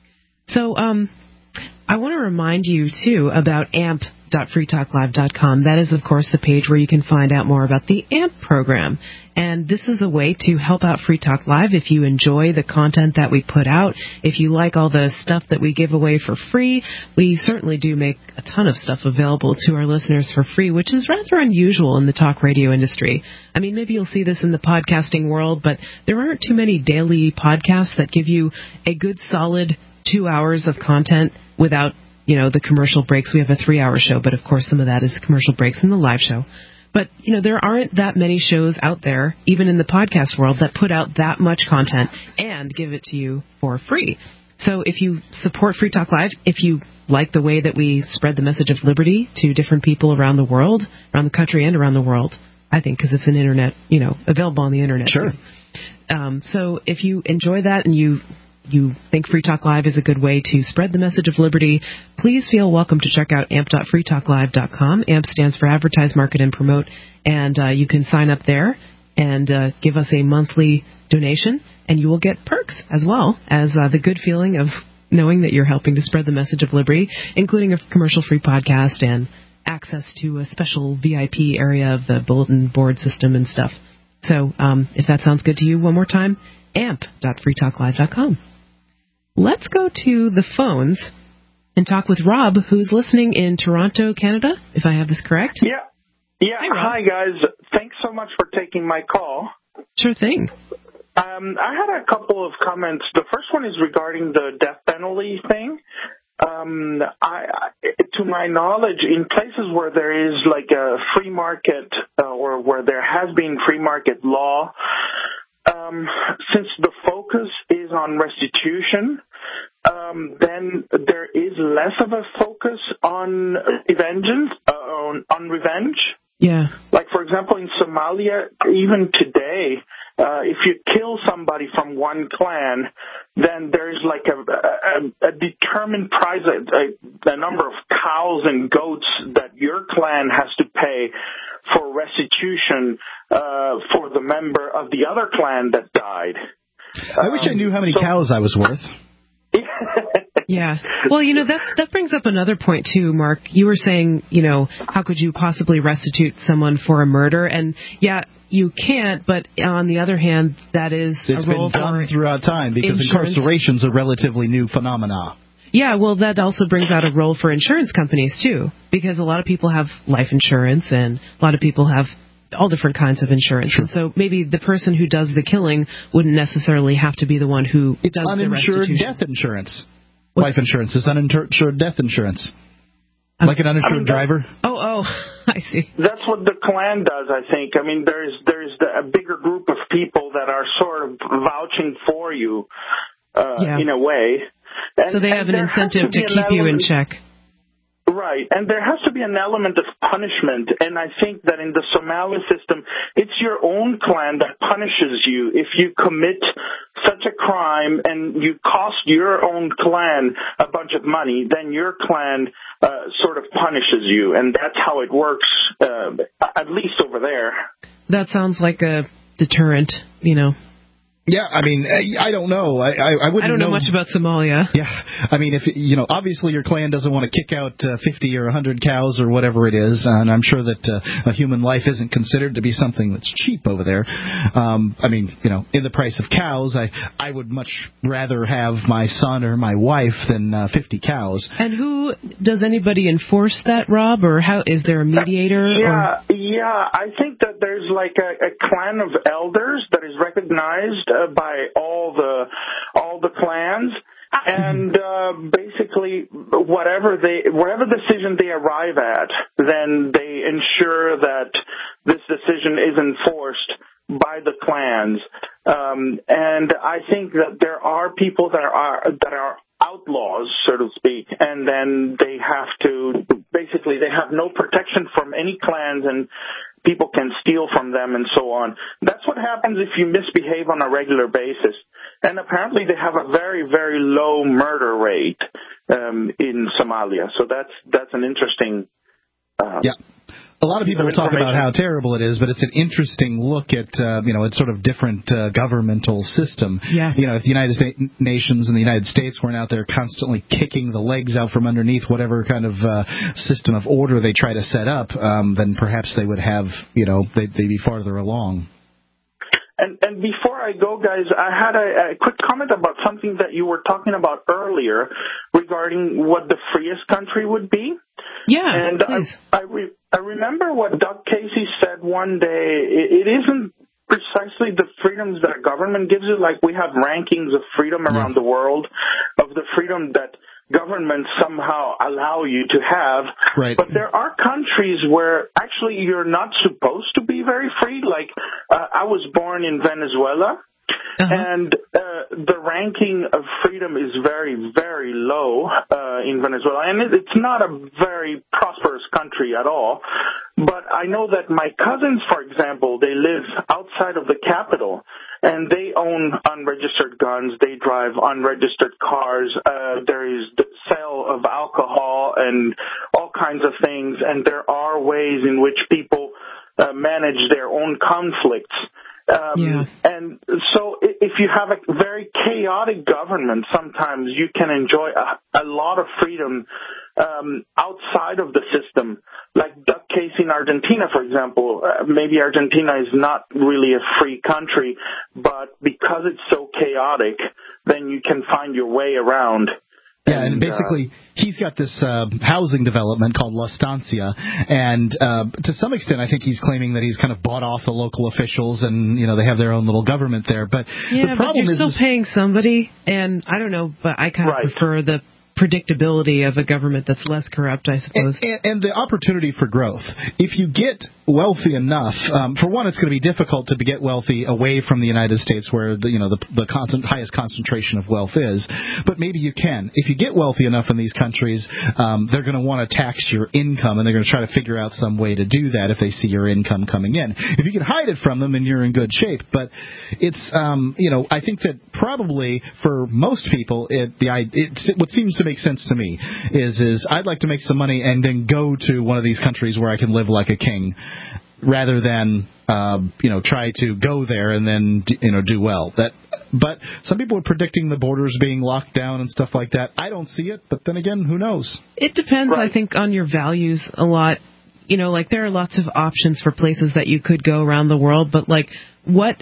So um, I want to remind you, too, about A M P dot free talk live dot com. That is, of course, the page where you can find out more about the A M P program. And this is a way to help out Free Talk Live if you enjoy the content that we put out. If you like all the stuff that we give away for free, we certainly do make a ton of stuff available to our listeners for free, which is rather unusual in the talk radio industry. I mean, maybe you'll see this in the podcasting world, but there aren't too many daily podcasts that give you a good, solid two hours of content without, you know, the commercial breaks. We have a three-hour show, but of course some of that is commercial breaks in the live show. But, you know, there aren't that many shows out there, even in the podcast world, that put out that much content and give it to you for free. So if you support Free Talk Live, if you like the way that we spread the message of liberty to different people around the world, around the country and around the world, I think, because it's an internet, you know, available on the internet. Sure. Um, so if you enjoy that and you you think Free Talk Live is a good way to spread the message of liberty, please feel welcome to check out A M P dot free talk live dot com. A M P stands for Advertise, Market, and Promote, and uh, you can sign up there and uh, give us a monthly donation, and you will get perks as well as uh, the good feeling of knowing that you're helping to spread the message of liberty, including a commercial-free podcast and access to a special V I P area of the bulletin board system and stuff. So um, if that sounds good to you, one more time, A M P dot free talk live dot com. Let's go to the phones and talk with Rob, who's listening in Toronto, Canada, if I have this correct. Yeah. Yeah. Hi, Hi, guys. Thanks so much for taking my call. Sure thing. Um, I had a couple of comments. The first one is regarding the death penalty thing. Um, I, I, to my knowledge, in places where there is like a free market uh, or where there has been free market law, um, since the focus is on restitution, um, then there is less of a focus on vengeance, uh, on, on revenge. Yeah. Like, for example, in Somalia, even today, uh, if you kill somebody from one clan, then there's like a, a, a determined price, a, a number of cows and goats that your clan has to pay for restitution uh, for the member of the other clan that died. I um, wish I knew how many so, cows I was worth. Yeah. Well, you know, that's, that brings up another point, too, Mark. You were saying, you know, how could you possibly restitute someone for a murder? And, yeah, you can't, but on the other hand, that is it's a role been done for throughout time because insurance. Incarceration's a relatively new phenomenon. Yeah, well, that also brings out a role for insurance companies, too, because a lot of people have life insurance and a lot of people have all different kinds of insurance. Sure. And so maybe the person who does the killing wouldn't necessarily have to be the one who it's does the uninsured restitution. death insurance. What? Life insurance is uninsured death insurance. Um, like an uninsured I mean, driver? Oh, oh, I see. That's what the clan does, I think. I mean, there's there's the, a bigger group of people that are sort of vouching for you uh, yeah. in a way. And, so they have an incentive to, to keep you in check. Right, and there has to be an element of punishment, and I think that in the Somali system, it's your own clan that punishes you. If you commit such a crime and you cost your own clan a bunch of money, then your clan uh, sort of punishes you, and that's how it works, uh, at least over there. That sounds like a deterrent, you know. Yeah, I mean, I don't know. I I, I wouldn't I don't know, know much about Somalia. Yeah, I mean, if you know, obviously your clan doesn't want to kick out uh, fifty or one hundred cows or whatever it is, and I'm sure that uh, a human life isn't considered to be something that's cheap over there. Um, I mean, you know, in the price of cows, I I would much rather have my son or my wife than uh, fifty cows. And who does anybody enforce that, Rob, or how is there a mediator? Yeah, or? yeah. I think that there's like a, a clan of elders that is recognized Uh, by all the all the clans, and uh, basically whatever they whatever decision they arrive at, then they ensure that this decision is enforced by the clans. Um, and I think that there are people that are that are outlaws, so to speak, and then they have to basically they have no protection from any clans, and people can steal from them and so on. That's what happens if you misbehave on a regular basis. And apparently they have a very, very low murder rate um, in Somalia. So that's that's an interesting... Um, yeah. A lot of people will talk about how terrible it is, but it's an interesting look at, uh, you know, it's sort of different uh, governmental system. Yeah. You know, if the United States, nations and the United States weren't out there constantly kicking the legs out from underneath whatever kind of uh, system of order they try to set up, um, then perhaps they would have, you know, they'd, they'd be farther along. And, and before I go, guys, I had a, a quick comment about something that you were talking about earlier regarding what the freest country would be. Yeah, and I, I, re, I remember what Doug Casey said one day. It, it isn't precisely the freedoms that a government gives you. Like we have rankings of freedom around the world, of the freedom that governments somehow allow you to have. Right. But there are countries where actually you're not supposed to be very free. Like uh, I was born in Venezuela. Uh-huh. And uh, the ranking of freedom is very, very low uh, in Venezuela. And it, it's not a very prosperous country at all. But I know that my cousins, for example, they live outside of the capital, and they own unregistered guns. They drive unregistered cars. Uh, there is the sale of alcohol and all kinds of things. And there are ways in which people uh, manage their own conflicts. Um, yeah. And so if you have a very chaotic government, sometimes you can enjoy a, a lot of freedom um, outside of the system. Like Doug Casey in Argentina, for example. Uh, maybe Argentina is not really a free country, but because it's so chaotic, then you can find your way around. Yeah, and basically, uh, he's got this uh, housing development called La Estancia, and uh, to some extent, I think he's claiming that he's kind of bought off the local officials, and you know they have their own little government there. But yeah, the problem but you're is, still is, paying somebody, and I don't know, but I kind of right. prefer the predictability of a government that's less corrupt, I suppose. And, and, and the opportunity for growth. If you get wealthy enough, um, for one, it's going to be difficult to get wealthy away from the United States, where the you know the, the constant, highest concentration of wealth is. But maybe you can. If you get wealthy enough in these countries, um, they're going to want to tax your income, and they're going to try to figure out some way to do that if they see your income coming in. If you can hide it from them, then you're in good shape. But it's um, you know I think that probably for most people, it the it, what seems to make sense to me is is I'd like to make some money and then go to one of these countries where I can live like a king, rather than uh, you know try to go there and then you know do well. That, but some people are predicting the borders being locked down and stuff like that. I don't see it, but then again, who knows? It depends, right. I think, on your values a lot. You know, like there are lots of options for places that you could go around the world, but like what,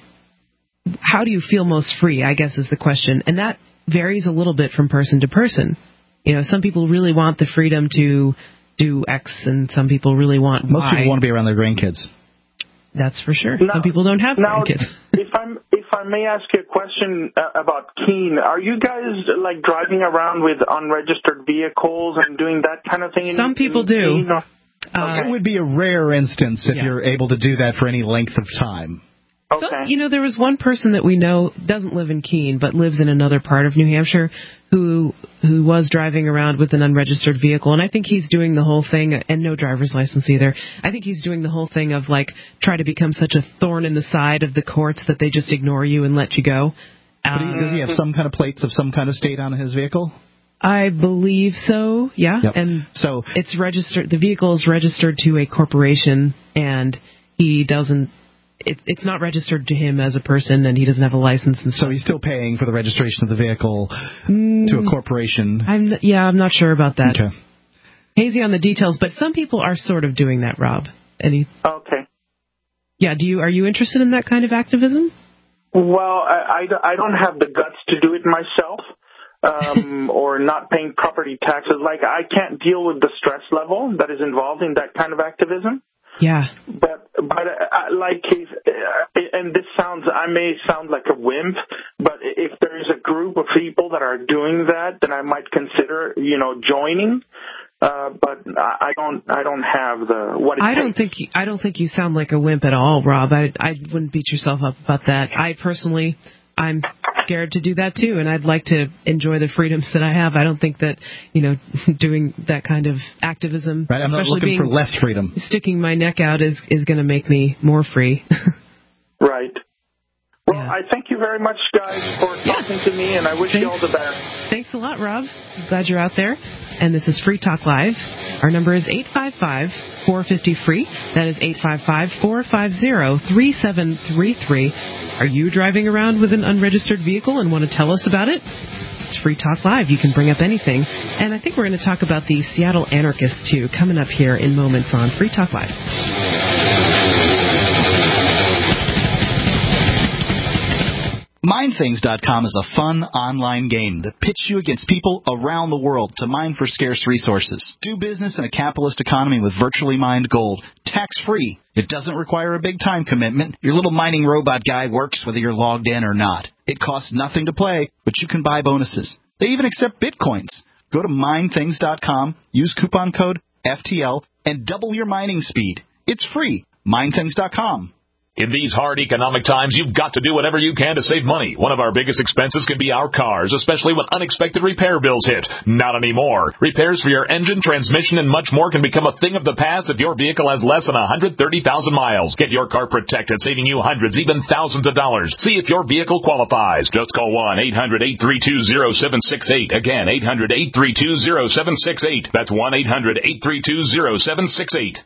how do you feel most free, I guess is the question, and that varies a little bit from person to person. You know, some people really want the freedom to do X, and some people really want Most Y. people want to be around their grandkids. That's for sure. Now, some people don't have now, grandkids. if I'm if I may ask you a question uh, about Keene, are you guys like driving around with unregistered vehicles and doing that kind of thing? In, Some people in do. Keene, or? Uh, It would be a rare instance if Yeah. you're able to do that for any length of time. Okay. So, you know, there was one person that we know doesn't live in Keene, but lives in another part of New Hampshire, who who was driving around with an unregistered vehicle, and I think he's doing the whole thing, and no driver's license either. I think he's doing the whole thing of like try to become such a thorn in the side of the courts that they just ignore you and let you go. But he, Um, does he have some kind of plates of some kind of state on his vehicle? I believe so. Yeah, Yep. and So it's registered. The vehicle is registered to a corporation, and he doesn't. It, it's not registered to him as a person, and he doesn't have a license. And so he's still paying for the registration of the vehicle Mm, to a corporation. I'm yeah, I'm not sure about that. Okay. Hazy on the details, but some people are sort of doing that, Rob. Any? Okay. Yeah. Do you are you interested in that kind of activism? Well, I, I, I don't have the guts to do it myself, um, or not paying property taxes. Like, I can't deal with the stress level that is involved in that kind of activism. Yeah. But, but uh, like, if, uh, and this sounds, I may sound like a wimp, but if there is a group of people that are doing that, then I might consider, you know, joining. Uh, but I don't, I don't have the what it I don't takes. think you, I don't think you sound like a wimp at all, Rob. I I wouldn't beat yourself up about that. I personally, I'm scared to do that too, and I'd like to enjoy the freedoms that I have. I don't think that, you know, doing that kind of activism, Right, I'm not especially looking being, for less freedom. sticking my neck out is is going to make me more free. Right. Well, I thank you very much, guys, for talking to me, and I wish you all the best. Thanks a lot, Rob. Glad you're out there. And this is Free Talk Live. Our number is eight five five, four five zero, free. That is eight five five, four five zero, three seven three three. Are you driving around with an unregistered vehicle and want to tell us about it? It's Free Talk Live. You can bring up anything. And I think we're going to talk about the Seattle anarchists, too, coming up here in moments on Free Talk Live. Mind Things dot com is a fun online game that pits you against people around the world to mine for scarce resources. Do business in a capitalist economy with virtually mined gold, tax-free. It doesn't require a big time commitment. Your little mining robot guy works whether you're logged in or not. It costs nothing to play, but you can buy bonuses. They even accept bitcoins. Go to Mind Things dot com, use coupon code F T L, and double your mining speed. It's free. Mind Things dot com. In these hard economic times, you've got to do whatever you can to save money. One of our biggest expenses can be our cars, especially when unexpected repair bills hit. Not anymore. Repairs for your engine, transmission, and much more can become a thing of the past if your vehicle has less than one hundred thirty thousand miles. Get your car protected, saving you hundreds, even thousands of dollars. See if your vehicle qualifies. Just call one eight hundred, eight three two, zero seven six eight. Again, eight hundred, eight three two, zero seven six eight. That's one eight hundred, eight three two, zero seven six eight.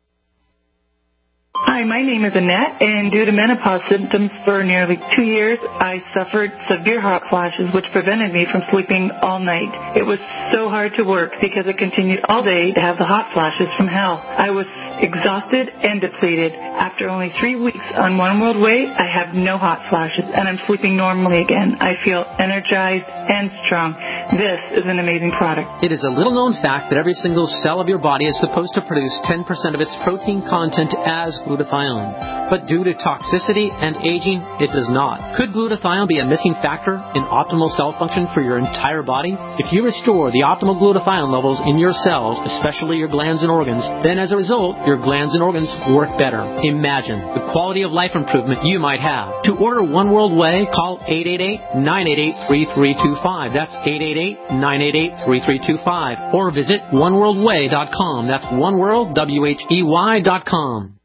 Hi, my name is Annette, and due to menopause symptoms for nearly two years, I suffered severe hot flashes, which prevented me from sleeping all night. It was so hard to work because it continued all day to have the hot flashes from hell. I was exhausted and depleted. After only three weeks on One World Way, I have no hot flashes, and I'm sleeping normally again. I feel energized and strong. This is an amazing product. It is a little-known fact that every single cell of your body is supposed to produce ten percent of its protein content as glutathione. But due to toxicity and aging, it does not. Could glutathione be a missing factor in optimal cell function for your entire body? If you restore the optimal glutathione levels in your cells, especially your glands and organs, then as a result, your glands and organs work better. Imagine the quality of life improvement you might have. To order One World Way, call eight eight eight, nine eight eight, three three two five. That's eight eight eight, nine eight eight, three three two five. Or visit one world way dot com. That's oneworld, W H E Y dot com.